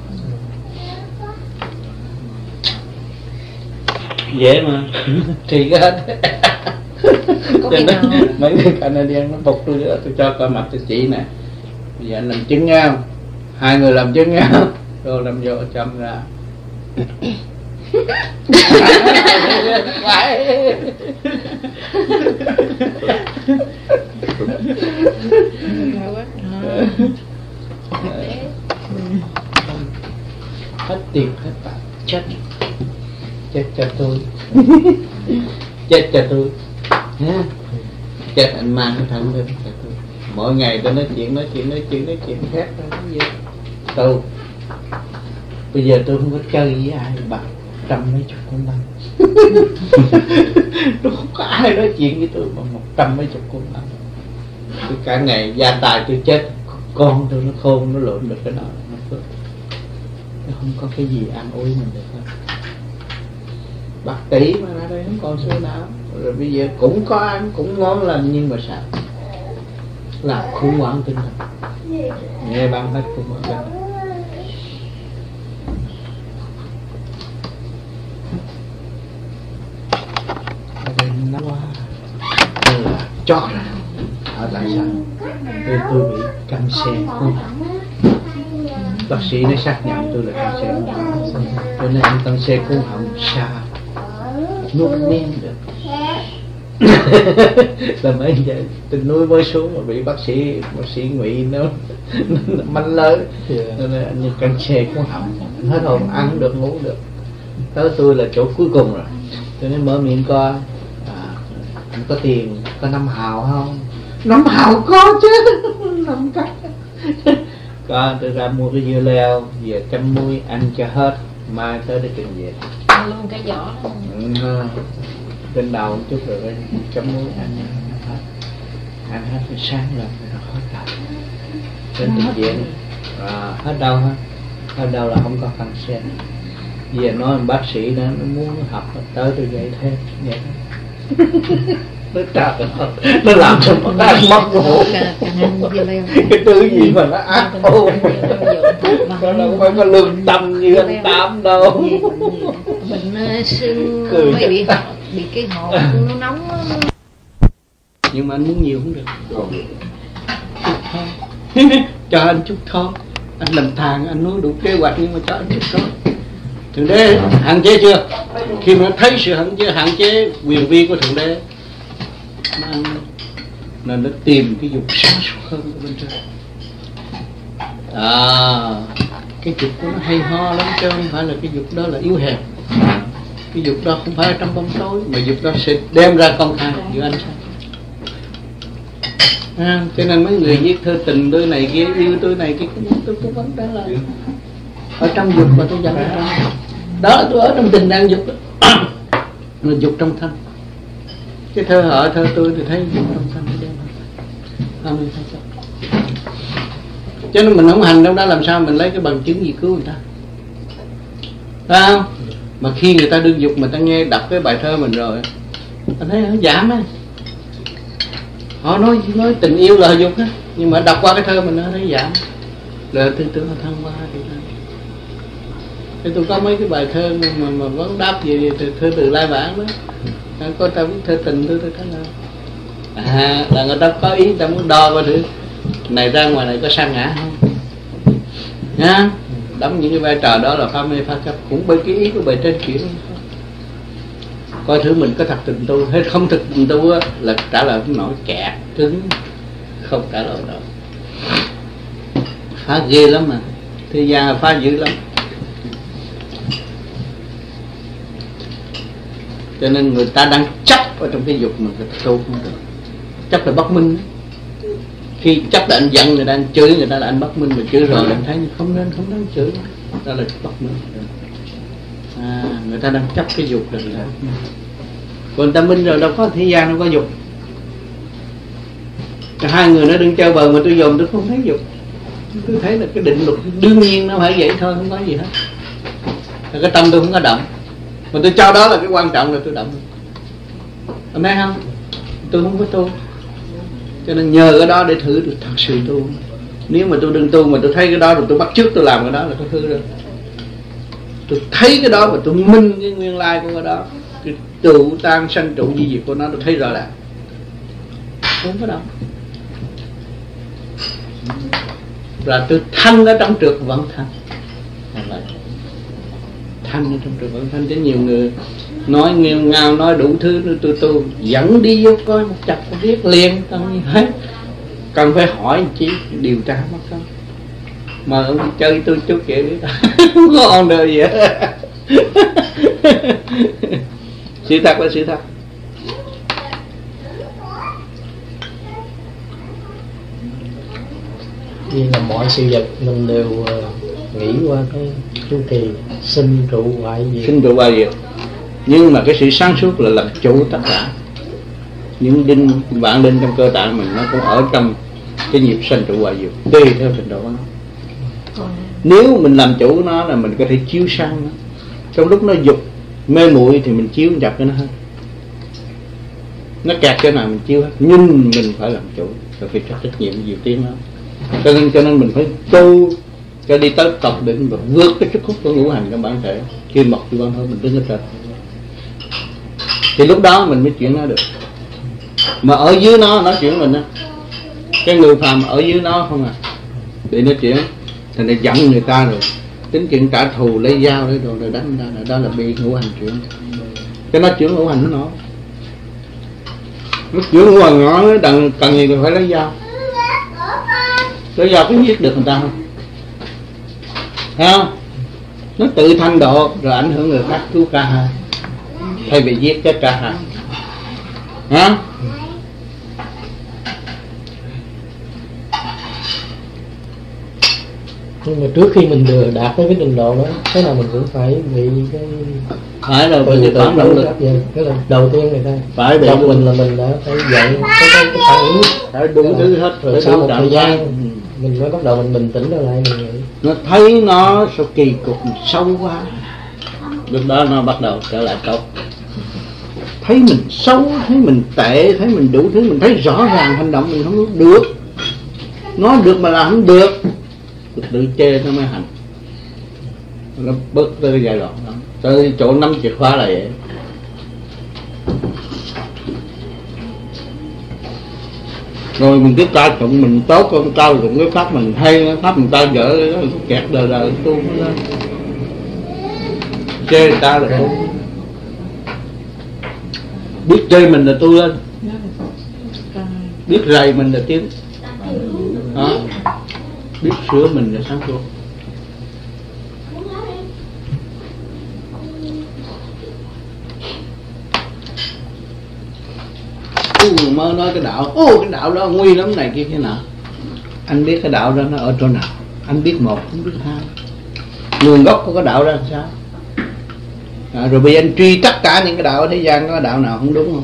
Dễ mà thì cái hết. Có Cho khi nên nào mấy người Canadian nó phục tôi nữa, tôi cho coi mặt tôi chỉ nè, bây giờ anh làm chứng nhau, hai người làm chứng nhau, rồi làm vô châm ra. Hết tiền hết bạc, chết chết cho tôi. Chết cho tôi ha. Chết anh mang cái thân lên cho tôi. Mỗi ngày tôi nói chuyện nói chuyện nói chuyện nói chuyện khác nói gì tôi bây giờ tôi không có chơi với ai bằng trăm mấy chục con năm. Tôi không có ai nói chuyện với tôi bằng một trăm mấy chục con năm. Tôi cả ngày gia tài tôi chết, con tôi nó khôn nó lượn được cái đó nó phước. Nó không có cái gì an ủi mình được hết. Bạc tỷ mà ra đây không còn xưa nào. Rồi bây giờ cũng có ăn cũng ngon lành nhưng mà sao làm khủng hoảng tinh thần. Nghe ban hết khủng hoảng tinh thần. Ở đây nó quá tôi là chót ra. Ở tại sao tôi, tôi bị cancer cuống họng. Bác sĩ nó xác nhận tôi là cancer cuống họng, cho nên anh cancer cuống họng sao nuốt miếng được. Là mấy vậy tôi nuôi mới xuống mà bị bác sĩ bác sĩ ngụy nó, nó manh lớn, cho nên anh như cancer cuống họng hết hồn, ăn được ngủ được. Tới tôi là chỗ cuối cùng rồi, cho nên mở miệng coi à, anh có tiền có năm hào không? Năm hào có chứ. Năm cái có, tôi ra mua cái dưa leo về chăm muối ăn cho hết, mai tới để trình về ăn luôn cái vỏ đó. ừ, trên đầu một chút rồi chăm muối ăn hết, ăn hết rồi sáng rồi nó hết đầu đến trình viện à, hết đâu hết hết đâu là không có cancer. Giờ nói bác sĩ đó nó muốn học tới tôi dạy thêm vậy đó. Nó trả nó, nó làm cho nó ăn mất ngủ. Cái thứ gì mà nó ác ôn, nó đâu phải có lương tâm như anh Tám đâu. Mình sưng Cười mới bị bị cái hộp nó nóng á. Nhưng mà anh muốn nhiều không được. Cho anh chút thôi. Anh làm thằng anh nói đủ kế hoạch nhưng mà cho anh chút thôi. Thượng đế hạn chế chưa? Khi mà thấy sự hạn chế, hạn chế quyền vi của Thượng đế, nó, nên nó tìm cái dục sáng suốt hơn của bên trên. À, cái dục của nó hay ho lắm chứ không phải là cái dục đó là yếu hèn. Cái dục đó không phải ở trong bóng tối, mà dục đó sẽ đem ra công khai giữa anh sao. À, cho nên mấy người viết thơ tình tôi này kia, yêu tôi này kia, tôi cũng vẫn trả lời ở trong dục mà tôi dành ở trong đó là tôi ở trong tình đang dục đó. Mà dục trong thân. Cái thơ họ thơ tôi thì thấy dục trong thân nó đem không nên thấy sao. Cho nên mình không hành đâu đó làm sao mình lấy cái bằng chứng gì cứu người ta, phải không? Mà khi người ta đương dục mà ta nghe đọc cái bài thơ mình rồi, anh thấy nó giảm á. Họ nói nói tình yêu là dục á, nhưng mà đọc qua cái thơ mình nó thấy giảm. Rồi tư tưởng là thăng hoa thì sao? Thì tôi có mấy cái bài thơ mà mà vấn đáp gì từ thơ từ lai bản đó, có ta viết thơ tình tôi tôi thấy là à là người ta có ý, người ta muốn đo coi thử này ra ngoài này có sa ngã không nha. Đóng những cái vai trò đó là pha mê pha chấp, cũng bởi cái ý của bài trên kiểu coi thử mình có thật tình tu hay không thực tình tu á, là trả lời cũng nổi kẹt cứng, không trả lời đâu. Phá ghê lắm mà, thế gian phá dữ lắm. Cho nên người ta đang chấp ở trong cái dục mà người ta tu không được. Chấp là bất minh. Khi chấp là anh giận người ta, anh chửi người ta là anh bất minh, mà chửi rồi anh thấy không nên, không đáng chửi, đó là bất minh. À, người ta đang chấp cái dục là người ta. Còn người ta minh rồi đâu có thế gian đâu có dục. Hai người nó đứng chơi bờ mà tôi dòm tôi không thấy dục. Tôi thấy là cái định luật đương nhiên nó phải vậy thôi, không có gì hết. Là cái tâm tôi không có động, mà tôi cho đó là cái quan trọng là tôi động. Anh thấy không? Tôi không có tu, cho nên nhờ cái đó để thử được thật sự tu. Nếu mà tôi đừng tu mà tôi thấy cái đó rồi tôi bắt chước tôi làm cái đó là tôi hư rồi. Tôi thấy cái đó và tôi minh cái nguyên lai của cái đó, cái trụ tan sanh trụ di diệt của nó, tôi thấy rõ ràng. Không có đâu. Là tôi thanh ở trong trượt vẫn thanh. Thanh ở trong trượt vẫn thanh. Chứ nhiều người nói nghèo ngào, nói đủ thứ, tôi tu dẫn đi vô coi một chặt viết liền, cần như thế. Cần phải hỏi chi điều tra mất không. Mà ông đi chơi tôi chút kìa biết không có on đời gì hết. Sự thật là sự thật. Vì là mọi sự vật mình đều nghĩ qua cái chu kỳ sinh trụ hoại diệt. Sinh trụ hoại diệt. Nhưng mà cái sự sáng suốt là làm chủ tất cả. Những đinh vạn đinh trong cơ tạng mình nó cũng ở trong cái nhịp sinh trụ hoại diệt, tùy theo trình độ của nó. Nếu mình làm chủ nó là mình có thể chiếu sang nó. Trong lúc nó dục mê muội thì mình chiếu chặt cho nó hết. Nó kẹt cái nào mình chiếu hết. Nhưng mình phải làm chủ, phải phải trách nhiệm nhiều tiếng đó. Cho nên cho nên mình phải tu cho đi tới tột đỉnh và vượt cái sức hút của ngũ hành trong bản thể. Khi mọc thì quan thôi mình đứng ở trên, thì lúc đó mình mới chuyển nó được. Mà ở dưới nó nói chuyện mình á, cái người phàm ở dưới nó không à, để nó chuyển thì nó giận người ta rồi tính chuyện trả thù, lấy dao lấy đồ rồi đánh ra, là đó là bị ngũ hành chuyển. Cái nó chuyển ngũ hành nó nổi, nó chuyển ngũ hành nó cần cần gì phải lấy dao. Lấy dao có giết được người ta không? Thấy không? Nó tự thanh độ rồi ảnh hưởng người khác, cứu cả hai thay vì giết chết cả hai. Hả? Nhưng mà trước khi mình được đạt tới cái trình độ đó, thế nào mình cũng phải bị cái phải rồi, bởi vì phản động lực. Cái là đầu tiên người ta phải bị trong mình là mình đã phải dạy cái cái cái phản ứng, phải đủ thứ hết. rồi sau một thời gian mình mới bắt đầu mình bình tĩnh trở lại, mình nghĩ nó thấy nó sao kỳ cục sâu quá, lúc đó nó bắt đầu trở lại tốt. Thấy mình xấu, thấy mình tệ, thấy mình đủ thứ, mình thấy rõ ràng hành động mình không được, nó được mà làm không được, tự chê nó mới hành. Nó bước tới cái giai đoạn đó, tới chỗ nắm chìa khóa là vậy. Rồi mình cứ ca tụng mình tốt, con cao tụng cái pháp mình hay, pháp mình ta dở, kẹt đời đời tu nó lên. Chê người ta là tu, biết chê mình là tu lên, biết rầy mình là tiến đó, biết sửa mình là sáng suốt. Người mới nói cái đạo, ô cái đạo đó nguy lắm này kia thế nào. Anh biết cái đạo đó nó ở chỗ nào? Anh biết một, không biết hai. Nguồn gốc của cái đạo đó làm sao? À, rồi bây giờ anh truy tất cả những cái đạo ở thế gian, có đạo nào không đúng không?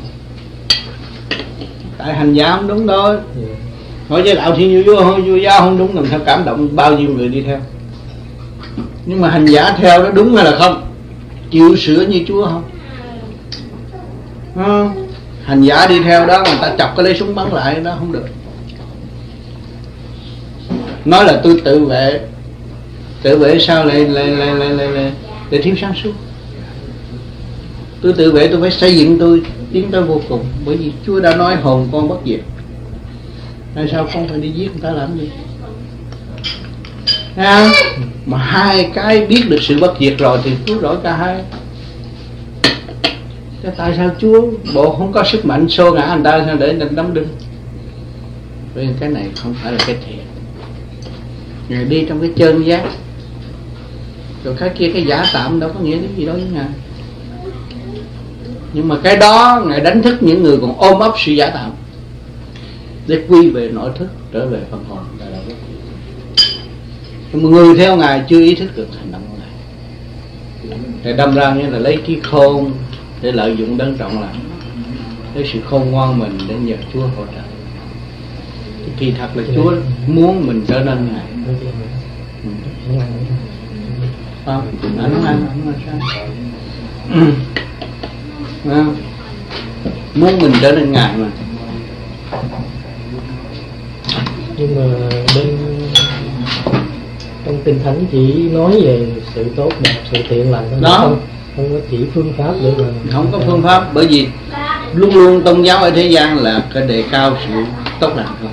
Tại hành giả không đúng thôi. Hỏi với đạo thiên vua vua vua giáo không đúng, làm sao cảm động bao nhiêu người đi theo? Nhưng mà hành giả theo đó đúng hay là không? Chịu sửa như Chúa không? Không. Hành giả đi theo đó người ta chọc cái lấy súng bắn lại, nó không được. nói là tôi tự vệ, tự vệ sao lại lại lại lại lại, lại, lại thiếu sáng suốt. Tôi tự vệ tôi phải xây dựng tôi tiến tới vô cùng, bởi vì Chúa đã nói hồn con bất diệt. Tại sao con phải đi giết người ta làm gì? À, mà hai cái biết được sự bất diệt rồi thì cứu rỗi cả hai. Thế tại sao Chúa bộ không có sức mạnh xô ngã người ta sao để định đấm đinh? Vì cái này không phải là cái thiện. Ngài đi trong cái chân giác, rồi cái kia cái giả tạm đâu có nghĩa cái gì đó với Ngài. Nhưng mà cái đó Ngài đánh thức những người còn ôm ấp sự giả tạm để quy về nội thức, trở về phần hồn. Nhưng mà người theo Ngài chưa ý thức được hành động của Ngài, Ngài đâm ra như là lấy trí khôn để lợi dụng đấng trọng lặng, lấy sự khôn ngoan mình để nhờ Chúa hỗ trợ. Kỳ thật là Chúa muốn mình trở nên Ngài. Không, anh không ăn, anh không ăn sao? Muốn mình trở nên Ngài mà. Nhưng mà bên trong Kinh Thánh chỉ nói về sự tốt đẹp, sự thiện lành thôi, đó. Không, không có chỉ phương pháp để mà Không có phương pháp, bởi vì luôn luôn tôn giáo ở thế gian là cái đề cao sự tốt lành thôi.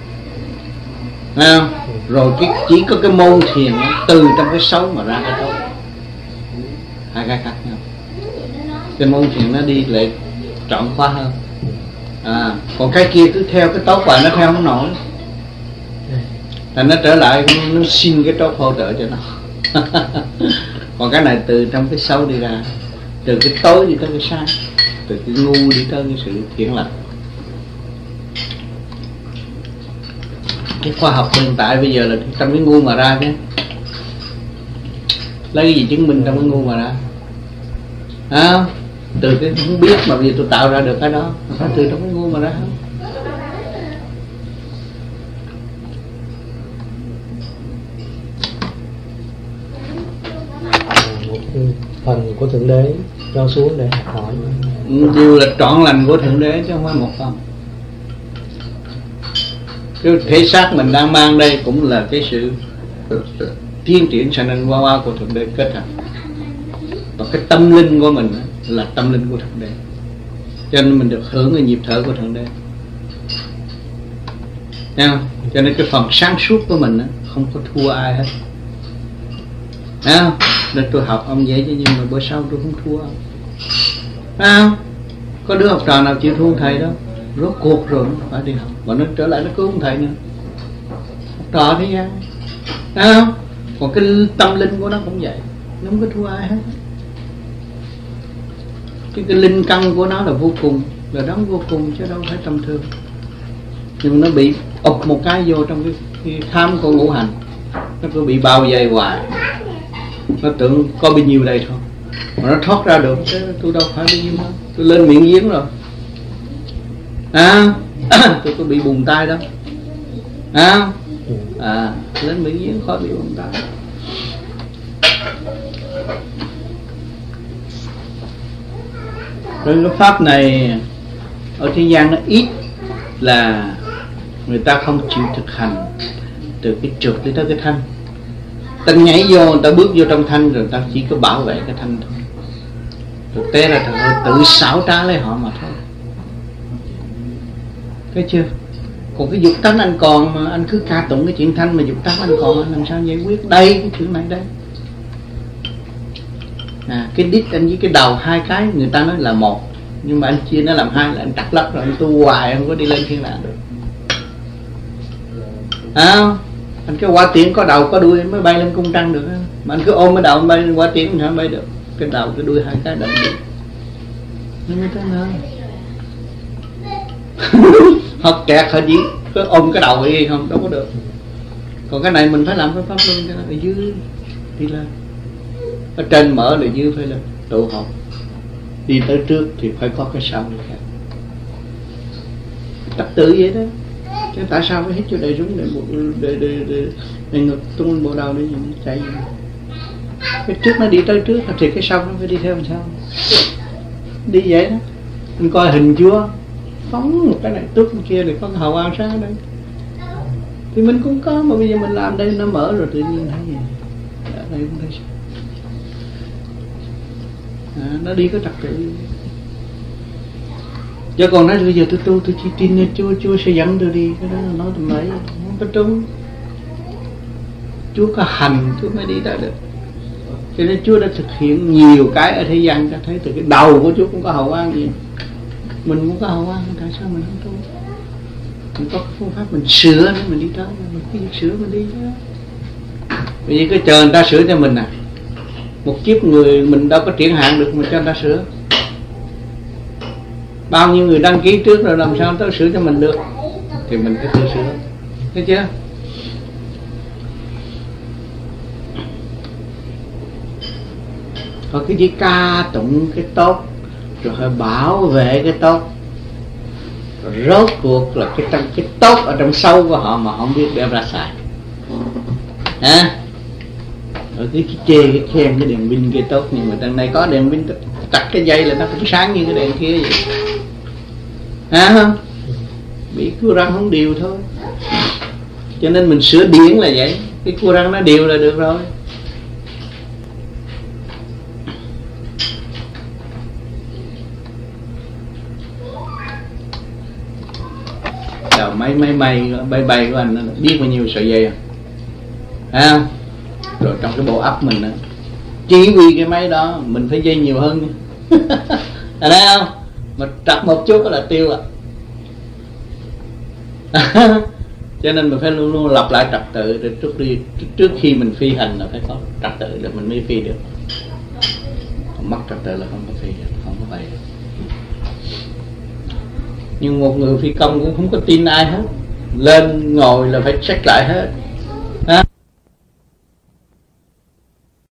À, rồi cái, chỉ có cái môn thiền đó, từ trong cái xấu mà ra cái tốt, hai cái khác nhau. Cái môn thiền nó đi lại trọn khóa hơn. À, còn cái kia cứ theo cái tốt và nó theo không nổi, là nó trở lại nó xin cái tốt hỗ trợ cho nó. Còn cái này từ trong cái xấu đi ra, từ cái tối đi tới cái sáng, từ cái ngu đi tới cái sự thiện lành. Cái khoa học hiện tại bây giờ là trong cái ngu mà ra chứ. Lấy cái gì chứng minh trong cái ngu mà ra? À, từ cái không biết mà bây giờ tôi tạo ra được cái đó, phải từ trong cái ngu mà ra không? một phần của Thượng Đế cho xuống để học hỏi. Điều là trọn lành của Thượng Đế chứ không phải một phần. Cái thể xác mình đang mang đây cũng là cái sự tiến triển sanh lên qua qua của Thượng Đế kết hợp. Và cái tâm linh của mình là tâm linh của Thượng Đế, cho nên mình được hưởng cái nhịp thở của Thượng Đế. Thấy không? Cho nên cái phần sáng suốt của mình không có thua ai hết. Thấy không? Nên tôi học ông vậy chứ, nhưng mà bữa sau tôi không thua ông. Thấy không? Có đứa học trò nào chịu thua thầy đó, rốt cuộc rồi nó phải đi học, và nó trở lại nó cứu ông thầy nữa. Học trò thế gian, thấy không? Còn cái tâm linh của nó cũng vậy, nó không có thua ai hết. Cái, cái linh căn của nó là vô cùng, là đấng vô cùng chứ đâu phải tầm thường. Nhưng nó bị ụp một cái vô trong cái, cái tham của ngũ hành, nó cứ bị bao vây hoài. Nó tưởng có bao nhiêu đây thôi, mà nó thoát ra được, chứ tôi đâu phải bao nhiêu đâu. Tôi lên miệng giếng rồi, à, tôi có bị bùng tay đâu, à, à lên miệng giếng khỏi bị bùng tay. Rồi cái pháp này ở thế gian nó ít là người ta không chịu thực hành từ cái trượt đi tới cái thanh. Ta nhảy vô, người ta bước vô trong thanh rồi ta chỉ có bảo vệ cái thanh thôi. Thực tế là thật tự xảo trá lấy họ mà thôi. Thấy chưa? Còn cái dục tánh anh còn mà anh cứ ca tụng cái chuyện thanh mà dục tánh anh còn, anh làm sao giải quyết? Đây, cái chuyện này đây. À, cái đít anh với cái đầu hai cái người ta nói là một, nhưng mà anh chia nó làm hai là anh trắc lắc rồi, anh tu hoài không có đi lên thiên đàng được. À, anh cái quả tiễn có đầu có đuôi anh mới bay lên cung trăng được, mà anh cứ ôm cái đầu anh bay lên quả tiễn sao bay được? Cái đầu cái đuôi hai cái đậm đi, nó mới tới nơi. Họ kẹt họ chỉ cứ ôm cái đầu đi không, đâu có được. Còn cái này mình phải làm cái pháp luân cho nó ở dưới đi lên, ở trên mở là dưới phải lên tụ họp. Đi tới trước thì phải có cái sau đi khác, tập tự vậy đó. Chứ tại sao phải hít cho đầy rúng để để để để, để ngực tung bộ đầu để dùng chạy gì? Cái trước nó đi tới trước thì cái sau nó phải đi theo làm sao? Đi vậy đó. Anh coi hình Chúa phóng một cái này tước cái kia để có cái hào quang sáng ở đây. Thì mình cũng có, mà bây giờ mình làm đây nó mở rồi tự nhiên thấy gì ở đây cũng thấy à, nó đi có trật tự. Chứ còn nói bây giờ tôi tu tôi chỉ tin Chúa, Chúa sẽ dẫn tôi đi, cái đó là nói tầm bậy, không có trúng. Chúa có hành Chúa mới đi ra được. Cho nên Chúa đã thực hiện nhiều cái ở thế gian cho thấy từ cái đầu của Chúa cũng có hậu an gì. Mình cũng có hậu an, tại sao mình không tu? Mình có phương pháp mình sửa nữa mình đi tới, mình cứ sửa mình đi chứ. Bây giờ cứ chờ người ta sửa cho mình à. Một kiếp người mình đâu có triển hạn được mà cho người ta sửa. Bao nhiêu người đăng ký trước rồi làm sao người ta sửa cho mình được. Thì mình phải tự sửa. Thấy chưa? Họ cứ chỉ ca tụng cái tốt, rồi họ bảo vệ cái tốt, rồi rốt cuộc là cái, cái tốt ở trong sâu của họ mà họ không biết đem ra xài. Hả? Rồi cứ chê cái khen cái đèn pin kia tốt, nhưng mà đằng này có đèn pin tắt cái dây là nó cũng sáng như cái đèn kia vậy. Hả không? Bị cua răng không đều thôi. Cho nên mình sửa điển là vậy. Cái cua răng nó đều là được rồi. Đầu máy máy bay bay bay của anh nó biết bao nhiêu sợi dây à? À, rồi trong cái bộ ấp mình đó, chỉ vì cái máy đó mình phải dây nhiều hơn. À thấy không? Mà trật một chút là tiêu à. Cho nên mình phải luôn luôn lặp lại trật tự để trước đi trước khi mình phi hành là phải có trật tự để mình mới phi được. Còn mất trật tự là không có phi được, không có bay được. Nhưng một người phi công cũng không có tin ai hết, lên ngồi là phải check lại hết.